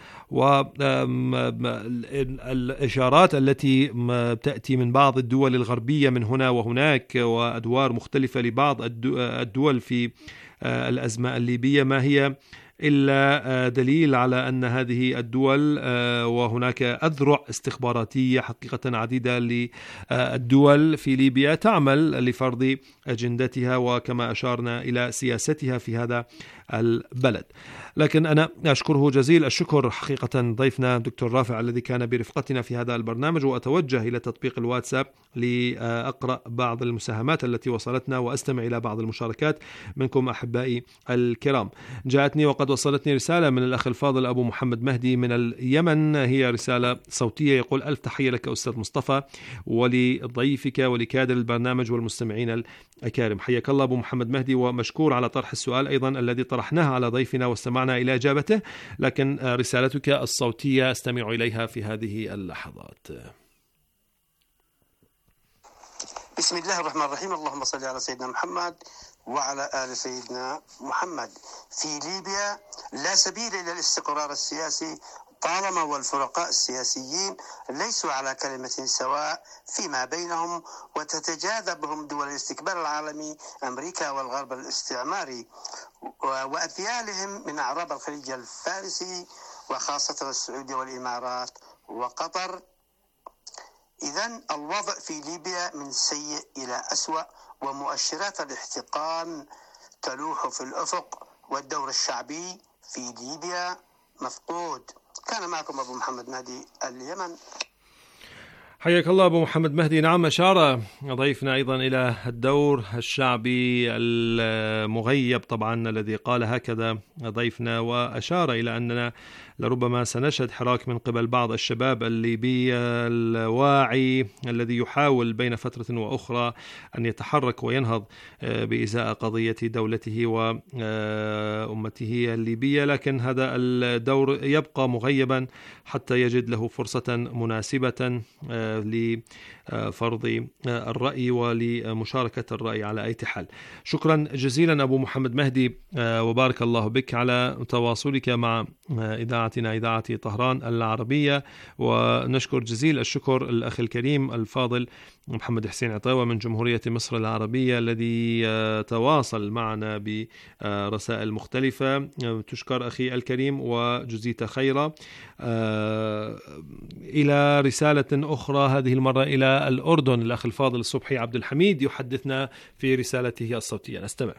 والإشارات التي تأتي من بعض الدول الغربية من هنا وهناك وأدوار مختلفة لبعض الدول في الأزمة الليبية ما هي إلا دليل على أن هذه الدول وهناك أذرع استخباراتية حقيقة عديدة للدول في ليبيا تعمل لفرض أجندتها وكما أشارنا إلى سياستها في هذا البلد. لكن أنا أشكره جزيل الشكر حقيقة ضيفنا دكتور رافع الذي كان برفقتنا في هذا البرنامج، وأتوجه إلى تطبيق الواتساب لأقرأ بعض المساهمات التي وصلتنا وأستمع إلى بعض المشاركات منكم أحبائي الكرام. جاءتني وقد وصلتني رسالة من الأخ الفاضل أبو محمد مهدي من اليمن، هي رسالة صوتية، يقول: ألف تحية لك أستاذ مصطفى ولضيفك ولكادر البرنامج والمستمعين الأكارم. حياك الله أبو محمد مهدي، ومشكور على طرح السؤال أيضا الذي طرحناه على ضيفنا واستمعنا إلى إجابته، لكن رسالتك الصوتية أستمع إليها في هذه اللحظات. بسم الله الرحمن الرحيم. اللهم صل على سيدنا محمد وعلى آل سيدنا محمد. في ليبيا لا سبيل إلى الاستقرار السياسي طالما والفرقاء السياسيين ليسوا على كلمة سواء فيما بينهم، وتتجاذبهم دول الاستكبار العالمي أمريكا والغرب الاستعماري وأثيالهم من أعراب الخليج الفارسي وخاصة السعودية والإمارات وقطر. إذن الوضع في ليبيا من سيء إلى أسوأ، ومؤشرات الاحتقان تلوح في الأفق، والدور الشعبي في ليبيا مفقود. كان معكم أبو محمد مهدي اليمن. حياك الله أبو محمد مهدي. نعم، أشار ضيفنا أيضا إلى الدور الشعبي المغيب طبعا الذي قال هكذا ضيفنا، وأشار إلى أننا لربما سنشهد حراك من قبل بعض الشباب الليبي الواعي الذي يحاول بين فترة وأخرى أن يتحرك وينهض بإزاء قضية دولته وأمته الليبية، لكن هذا الدور يبقى مغيبا حتى يجد له فرصة مناسبة لفرض الرأي ولمشاركة الرأي على أي حال. شكرا جزيلا أبو محمد مهدي، وبارك الله بك على تواصلك مع إذاعتنا إذاعة طهران العربية. ونشكر جزيل الشكر الأخ الكريم الفاضل محمد حسين عطاوة من جمهورية مصر العربية الذي تواصل معنا برسائل مختلفة. تشكر أخي الكريم وجزيت خيرا. إلى رسالة أخرى هذه المرة إلى الأردن، الأخ الفاضل الصبحي عبد الحميد يحدثنا في رسالته الصوتية، نستمع.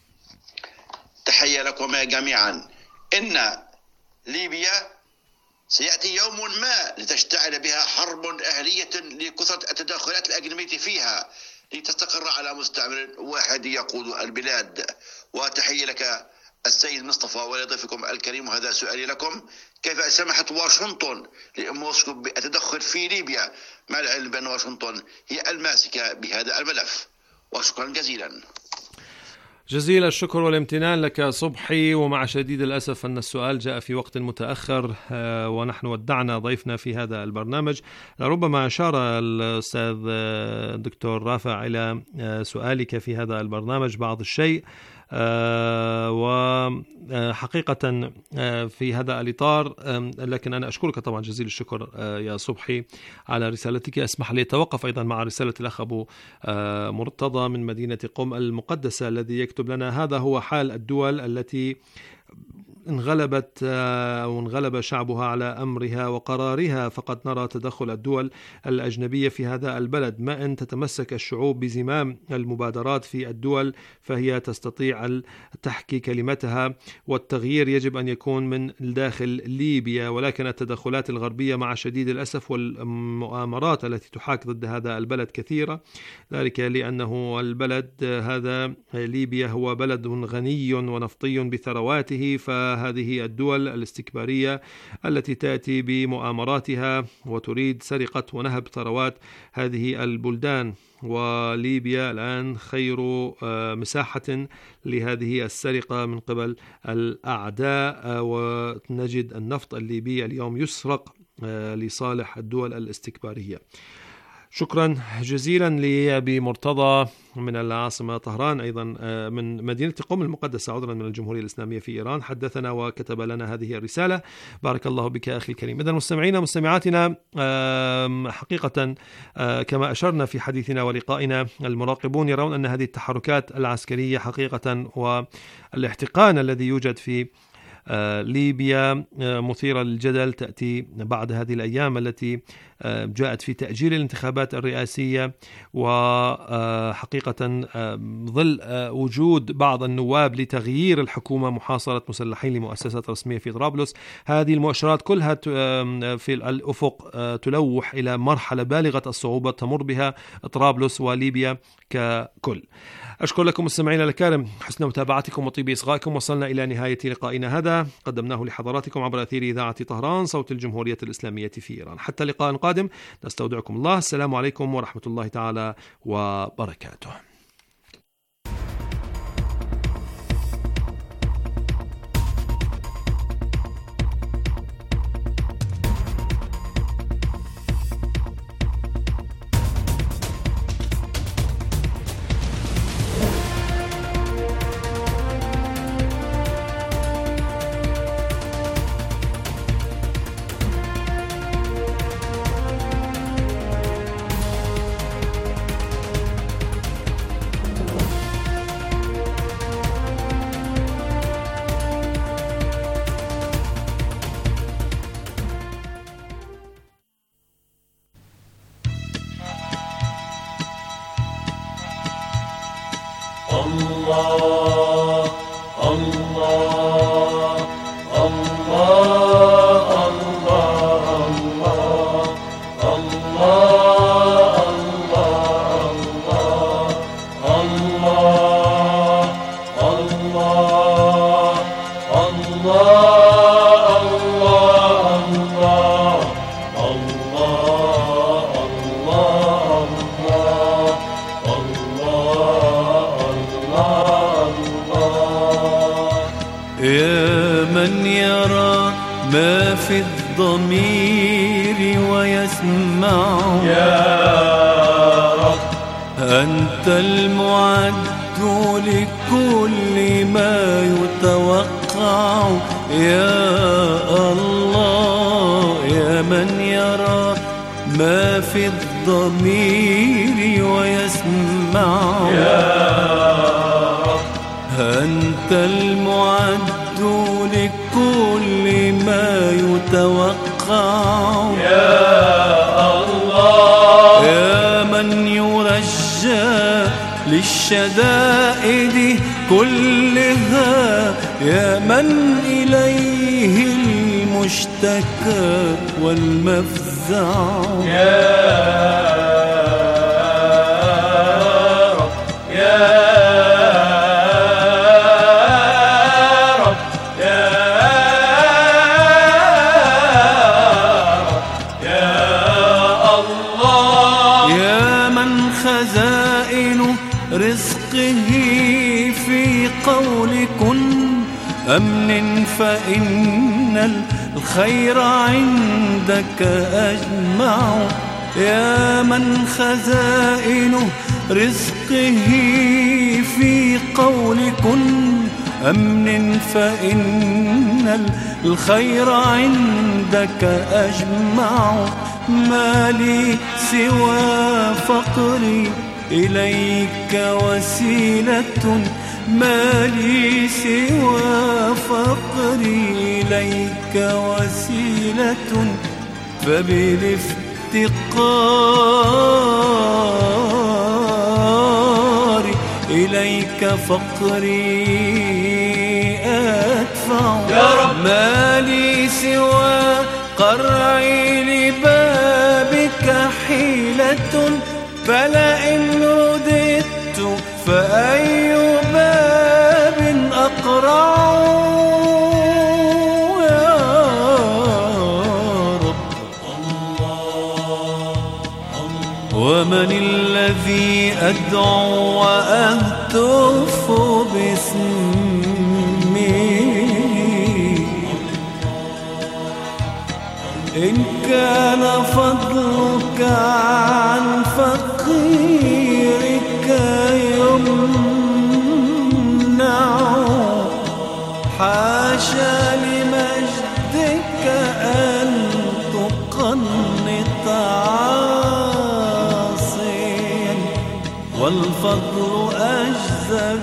تحية لكم جميعا. إن ليبيا سيأتي يوم ما لتشتعل بها حرب أهلية لكثرة التدخلات الأجنبية فيها لتستقر على مستعمر واحد يقود البلاد. وتحية لك السيد مصطفى ولضيفكم الكريم، وهذا سؤالي لكم: كيف سمحت واشنطن لموسكو بالتدخل في ليبيا مع العلم بأن واشنطن هي الماسكة بهذا الملف؟ وشكرا جزيلا. جزيل الشكر والامتنان لك صبحي، ومع شديد الأسف أن السؤال جاء في وقت متأخر ونحن ودعنا ضيفنا في هذا البرنامج. لربما أشار الأستاذ دكتور رافع إلى سؤالك في هذا البرنامج بعض الشيء، وحقيقة في هذا الإطار، لكن أنا أشكرك طبعا جزيل الشكر يا صبحي على رسالتك. اسمح لي أتوقف أيضا مع رسالة الأخ أبو مرتضى من مدينة قم المقدسة الذي يكتب لنا: هذا هو حال الدول التي انغلب شعبها على أمرها وقرارها، فقد نرى تدخل الدول الأجنبية في هذا البلد. ما أن تتمسك الشعوب بزمام المبادرات في الدول فهي تستطيع تحكي كلمتها، والتغيير يجب أن يكون من داخل ليبيا. ولكن التدخلات الغربية مع شديد الأسف والمؤامرات التي تحاك ضد هذا البلد كثيرة، ذلك لأنه البلد هذا ليبيا هو بلد غني ونفطي بثرواته، فهذه الدول الاستكبارية التي تأتي بمؤامراتها وتريد سرقة ونهب ثروات هذه البلدان، وليبيا الآن خير مساحة لهذه السرقة من قبل الأعداء، ونجد النفط الليبي اليوم يسرق لصالح الدول الاستكبارية. شكرا جزيلا لأبي مرتضى من العاصمة طهران، أيضا من مدينة قم المقدسة عذرا من الجمهورية الإسلامية في إيران، حدثنا وكتب لنا هذه الرسالة. بارك الله بك أخي الكريم. إذن مستمعينا مستمعاتنا، حقيقة كما أشرنا في حديثنا ولقائنا، المراقبون يرون أن هذه التحركات العسكرية حقيقة والاحتقان الذي يوجد في ليبيا مثيرة للجدل، تأتي بعد هذه الأيام التي جاءت في تأجيل الانتخابات الرئاسية، وحقيقة ظل وجود بعض النواب لتغيير الحكومة محاصرة مسلحين لمؤسسات رسمية في طرابلس. هذه المؤشرات كلها في الأفق تلوح إلى مرحلة بالغة الصعوبة تمر بها طرابلس وليبيا ككل. أشكر لكم مستمعينا الكرام حسن متابعتكم وطيب إصغائكم. وصلنا إلى نهاية لقائنا هذا، قدمناه لحضراتكم عبر أثير إذاعة طهران صوت الجمهورية الإسلامية في إيران. حتى لقاء قادم نستودعكم الله. السلام عليكم ورحمة الله تعالى وبركاته. الله الله الله الله الله ما في الضمير ويسمع يا رب أنت المعد لكل ما يتوقع يا الله يا من يرى ما في الضمير ويسمع يا رب أنت المعد لكل ما يتوقع يا الله يا من يرجى للشدائد كلها يا من إليه المشتكى والمفزع يا رب يا رزقه في قول كن أمن فإن الخير عندك أجمع يا من خزائن رزقه في قول كن أمن فإن الخير عندك أجمع ما لي سوى فقري إليك وسيلة ما لي سوى فقري إليك وسيلة فبالافتقار إليك فقري أدفع يا رب. ما لي سوى قرعي لبابك حيلة فلئن رددت فأي باب أقرع يا رب. ومن الذي أدعو وأهتف باسمي إن كان فضلك عن فقيرك يمنع حاشا لمجدك أن تقنط عاصيا والفضل أجزل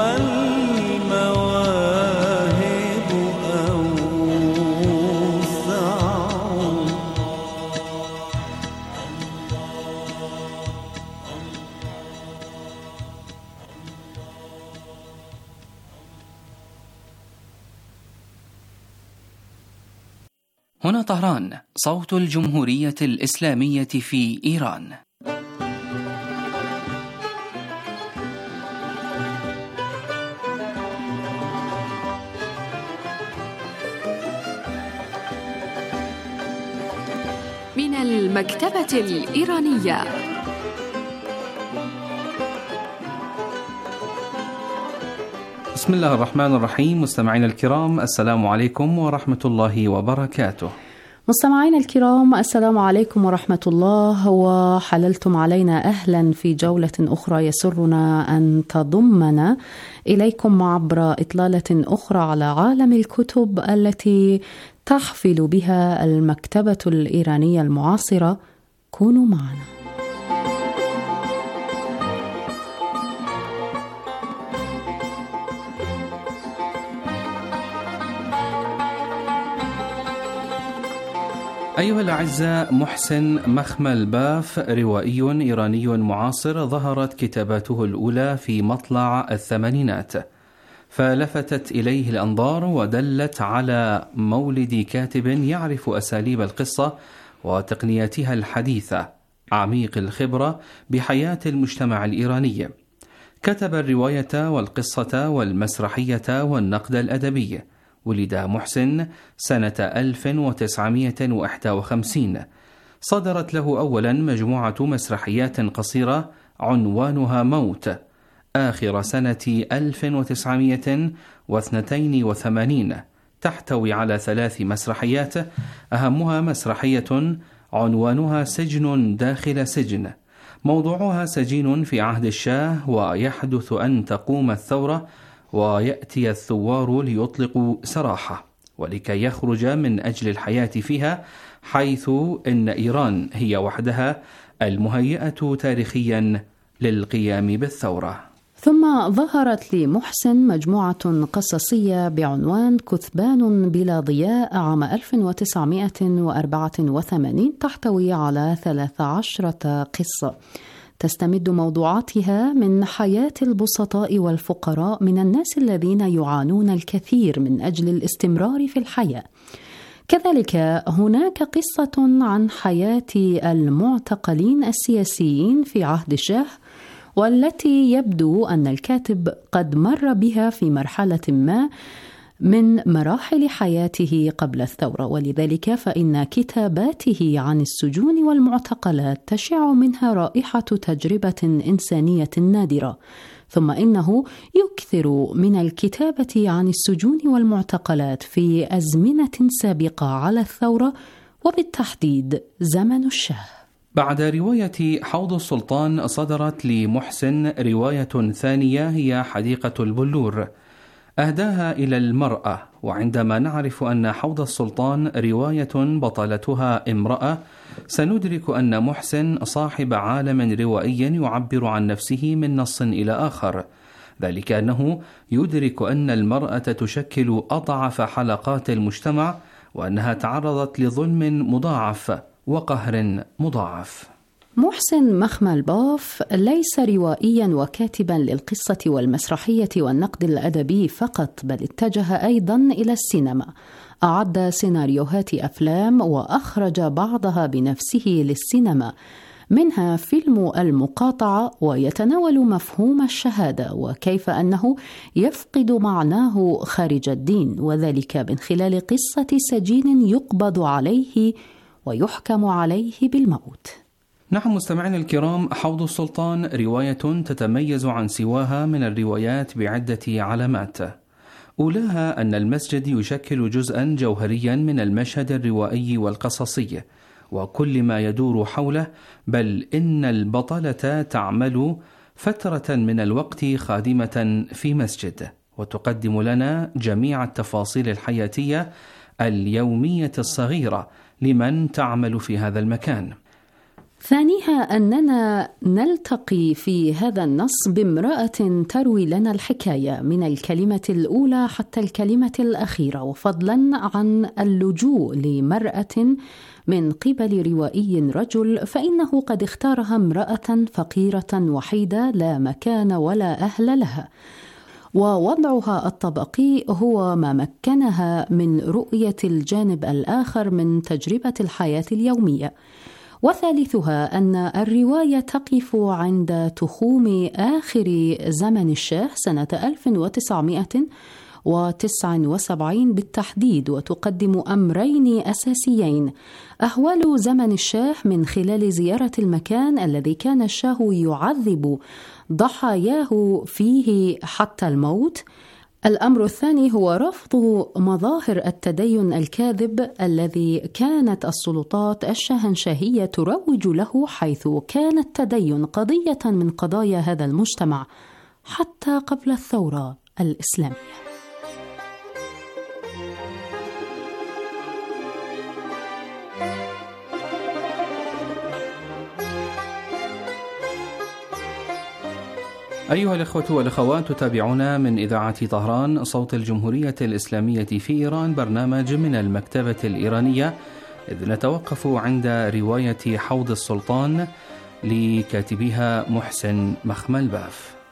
والمواهب أوسع. هنا طهران، صوت الجمهورية الإسلامية في إيران. من المكتبة الإيرانية. بسم الله الرحمن الرحيم. مستمعينا الكرام، السلام عليكم ورحمة الله وبركاته. مستمعينا الكرام، السلام عليكم ورحمة الله، وحللتم علينا أهلا في جولة أخرى يسرنا أن تضمنا إليكم عبر إطلالة أخرى على عالم الكتب التي تحفل بها المكتبة الإيرانية المعاصرة. كونوا معنا. أيها الأعزاء، محسن مخملباف روائي إيراني معاصر ظهرت كتاباته الأولى في مطلع الثمانينات، فلفتت إليه الأنظار ودلت على مولد كاتب يعرف أساليب القصة وتقنياتها الحديثة، عميق الخبرة بحياة المجتمع الإيراني. كتب الرواية والقصة والمسرحية والنقد الأدبي. ولد محسن سنة 1951. صدرت له أولا مجموعة مسرحيات قصيرة عنوانها موت آخر سنة 1982، تحتوي على 3 مسرحيات، أهمها مسرحية عنوانها سجن داخل سجن، موضوعها سجين في عهد الشاه ويحدث أن تقوم الثورة ويأتي الثوار ليطلقوا سراحه ولكي يخرج من أجل الحياة فيها، حيث إن إيران هي وحدها المهيئة تاريخيا للقيام بالثورة. ثم ظهرت لمحسن مجموعة قصصية بعنوان كثبان بلا ضياء عام 1984، تحتوي على 13 قصة، تستمد موضوعاتها من حياة البسطاء والفقراء من الناس الذين يعانون الكثير من أجل الاستمرار في الحياة. كذلك هناك قصة عن حياة المعتقلين السياسيين في عهد الشاه، والتي يبدو أن الكاتب قد مر بها في مرحلة ما من مراحل حياته قبل الثورة، ولذلك فإن كتاباته عن السجون والمعتقلات تشع منها رائحة تجربة إنسانية نادرة. ثم إنه يكثر من الكتابة عن السجون والمعتقلات في أزمنة سابقة على الثورة، وبالتحديد زمن الشاه. بعد رواية حوض السلطان صدرت لمحسن رواية ثانية هي حديقة البلور، أهداها إلى المرأة. وعندما نعرف أن حوض السلطان رواية بطلتها امرأة، سندرك أن محسن صاحب عالم روائي يعبر عن نفسه من نص إلى آخر. ذلك أنه يدرك أن المرأة تشكل أضعف حلقات المجتمع، وأنها تعرضت لظلم مضاعف وقهر مضاعف. محسن مخملباف ليس روائيا وكاتبا للقصة والمسرحية والنقد الأدبي فقط، بل اتجه أيضا إلى السينما. أعد سيناريوهات أفلام وأخرج بعضها بنفسه للسينما، منها فيلم المقاطعة، ويتناول مفهوم الشهادة وكيف أنه يفقد معناه خارج الدين، وذلك من خلال قصة سجين يقبض عليه ويحكم عليه بالموت. نعم مستمعينا الكرام، حوض السلطان رواية تتميز عن سواها من الروايات بعدة علامات. أولاها أن المسجد يشكل جزءا جوهريا من المشهد الروائي والقصصي وكل ما يدور حوله، بل إن البطلة تعمل فترة من الوقت خادمة في مسجد، وتقدم لنا جميع التفاصيل الحياتية اليومية الصغيرة لمن تعمل في هذا المكان. ثانيها أننا نلتقي في هذا النص بامرأة تروي لنا الحكاية من الكلمة الأولى حتى الكلمة الأخيرة، وفضلا عن اللجوء لمرأة من قبل روائي رجل، فإنه قد اختارها امرأة فقيرة وحيدة لا مكان ولا أهل لها، ووضعها الطبقي هو ما مكنها من رؤية الجانب الآخر من تجربة الحياة اليومية. وثالثها أن الرواية تقف عند تخوم آخر زمن الشاه سنة 1979 بالتحديد، وتقدم أمرين أساسيين: أهوال زمن الشاه من خلال زيارة المكان الذي كان الشاه يعذب ضحاياه فيه حتى الموت. الأمر الثاني هو رفض مظاهر التدين الكاذب الذي كانت السلطات الشاهنشاهية تروج له، حيث كان التدين قضية من قضايا هذا المجتمع حتى قبل الثورة الإسلامية. أيها الإخوة والأخوات، تتابعونا من إذاعة طهران صوت الجمهورية الإسلامية في إيران، برنامج من المكتبة الإيرانية، إذ نتوقف عند رواية حوض السلطان لكاتبها محسن مخملباف.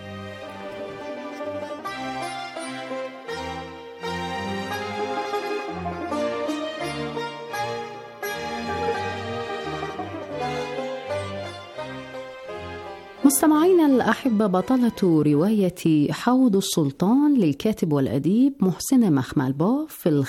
مستمعينا الأحبة، بطلة رواية حوض السلطان للكاتب والأديب محسن مخملباف في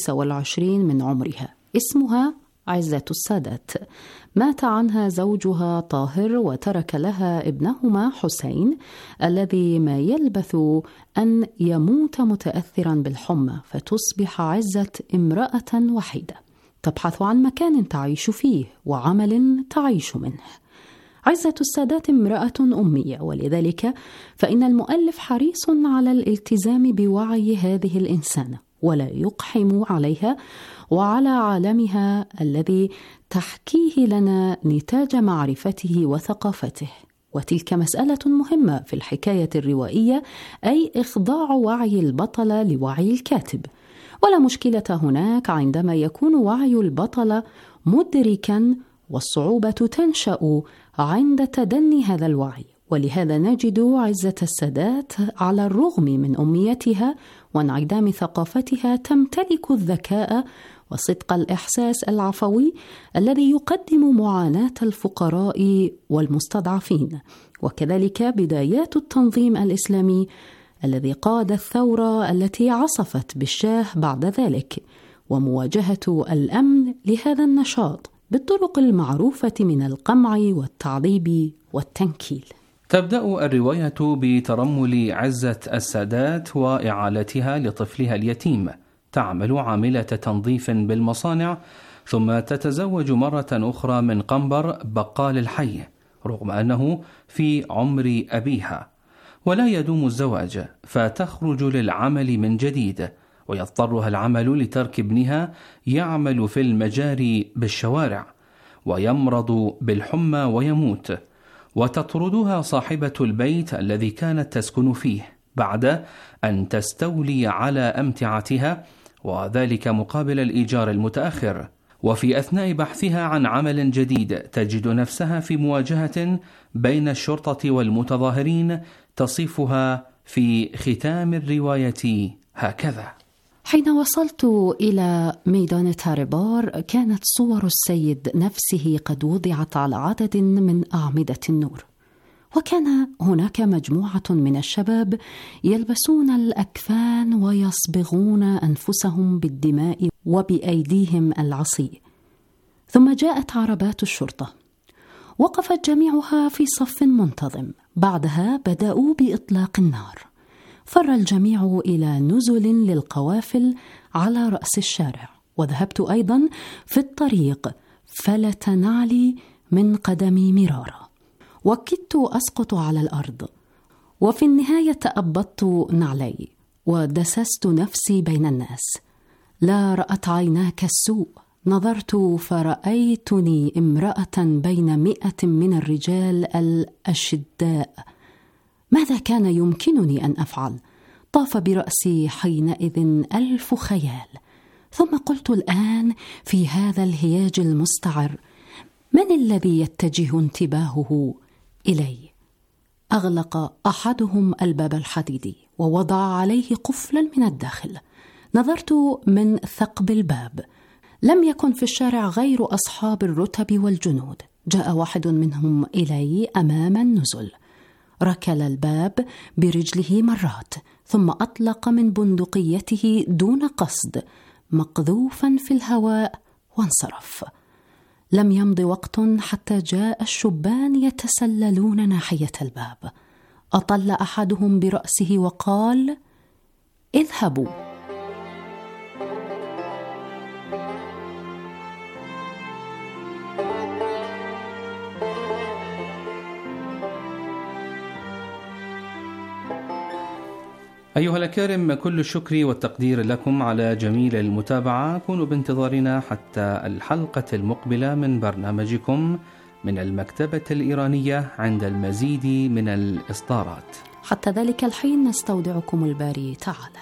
25 من عمرها، اسمها عزة السادات. مات عنها زوجها طاهر وترك لها ابنهما حسين، الذي ما يلبث أن يموت متأثرا بالحمى، فتصبح عزة امرأة وحيدة تبحث عن مكان تعيش فيه وعمل تعيش منه. عزة السادات امرأة أمية، ولذلك فإن المؤلف حريص على الالتزام بوعي هذه الإنسانة ولا يقحم عليها وعلى عالمها الذي تحكيه لنا نتاج معرفته وثقافته. وتلك مسألة مهمة في الحكاية الروائية، أي إخضاع وعي البطلة لوعي الكاتب. ولا مشكلة هناك عندما يكون وعي البطلة مدركا، والصعوبة تنشأ عند تدني هذا الوعي. ولهذا نجد عزة السادات على الرغم من أميتها وانعدام ثقافتها تمتلك الذكاء وصدق الإحساس العفوي الذي يقدم معاناة الفقراء والمستضعفين، وكذلك بدايات التنظيم الإسلامي الذي قاد الثورة التي عصفت بالشاه بعد ذلك، ومواجهة الأمن لهذا النشاط بالطرق المعروفة من القمع والتعذيب والتنكيل. تبدأ الرواية بترمل عزة السادات وإعالتها لطفلها اليتيم، تعمل عاملة تنظيف بالمصانع، ثم تتزوج مرة أخرى من قنبر بقال الحي رغم أنه في عمر أبيها، ولا يدوم الزواج، فتخرج للعمل من جديد، ويضطرها العمل لترك ابنها يعمل في المجاري بالشوارع، ويمرض بالحمى ويموت، وتطردها صاحبة البيت الذي كانت تسكن فيه بعد أن تستولي على أمتعتها، وذلك مقابل الإيجار المتأخر. وفي أثناء بحثها عن عمل جديد تجد نفسها في مواجهة بين الشرطة والمتظاهرين تصفها في ختام الرواية هكذا: حين وصلت إلى ميدان تاريبار كانت صور السيد نفسه قد وضعت على عدد من أعمدة النور، وكان هناك مجموعة من الشباب يلبسون الأكفان ويصبغون أنفسهم بالدماء وبأيديهم العصي. ثم جاءت عربات الشرطة، وقفت جميعها في صف منتظم. بعدها بدأوا بإطلاق النار. فر الجميع إلى نزل للقوافل على رأس الشارع، وذهبت أيضا في الطريق فلت نعلي من قدمي مرارا، وكدت أسقط على الأرض. وفي النهاية تأبطت نعلي ودسست نفسي بين الناس. لا رأت عيناك السوء. نظرت فرأيتني امرأة بين 100 من الرجال الأشداء. ماذا كان يمكنني أن أفعل؟ طاف برأسي حينئذ 1000 خيال. ثم قلت الآن في هذا الهياج المستعر: من الذي يتجه انتباهه إلي؟ أغلق أحدهم الباب الحديدي ووضع عليه قفلا من الداخل. نظرت من ثقب الباب، لم يكن في الشارع غير أصحاب الرتب والجنود. جاء واحد منهم إلي أمام النزل، ركل الباب برجله مرات، ثم أطلق من بندقيته دون قصد مقذوفا في الهواء وانصرف. لم يمض وقت حتى جاء الشبان يتسللون ناحية الباب. أطل أحدهم برأسه وقال: اذهبوا. أيها الأكارم، كل الشكر والتقدير لكم على جميل المتابعة. كونوا بانتظارنا حتى الحلقة المقبلة من برنامجكم من المكتبة الإيرانية عند المزيد من الإصدارات. حتى ذلك الحين نستودعكم الباري تعالى.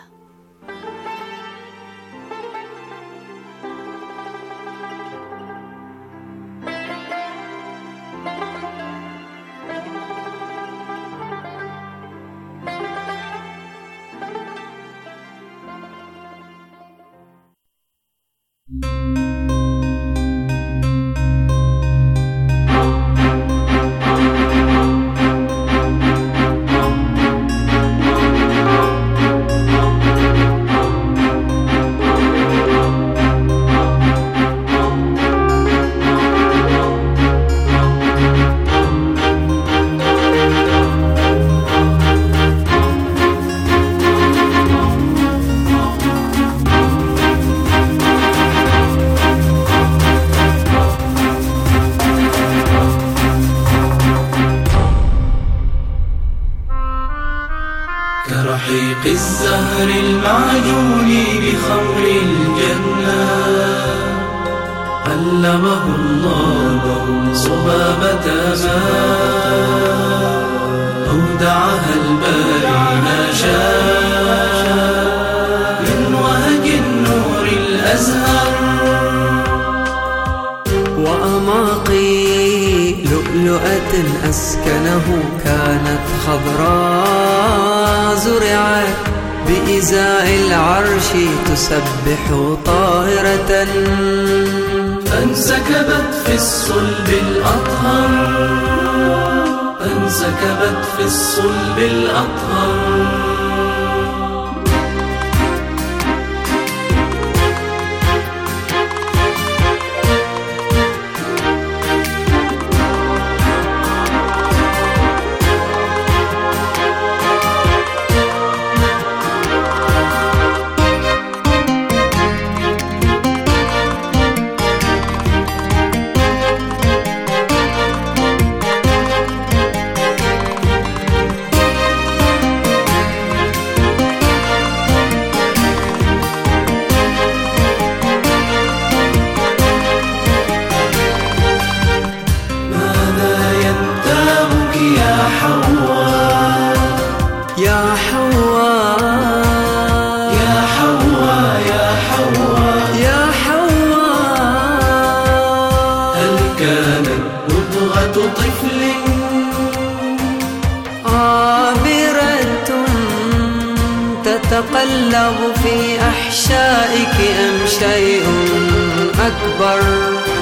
كرحيق الزهر المعجون بخمر الجنة، علمه الله صبابة ماء، أودعها الباري ما شاء من وهج النور الأزهر. وأماقي لؤلؤة أسكنه كانت خضراء، زرعت بإزاء العرش تسبح طاهرة، فانسكبت في الصلب الأطهر، فانسكبت في الصلب الأطهر. براءة طفل عابرة تتقلب في أحشائك أم شيء أكبر؟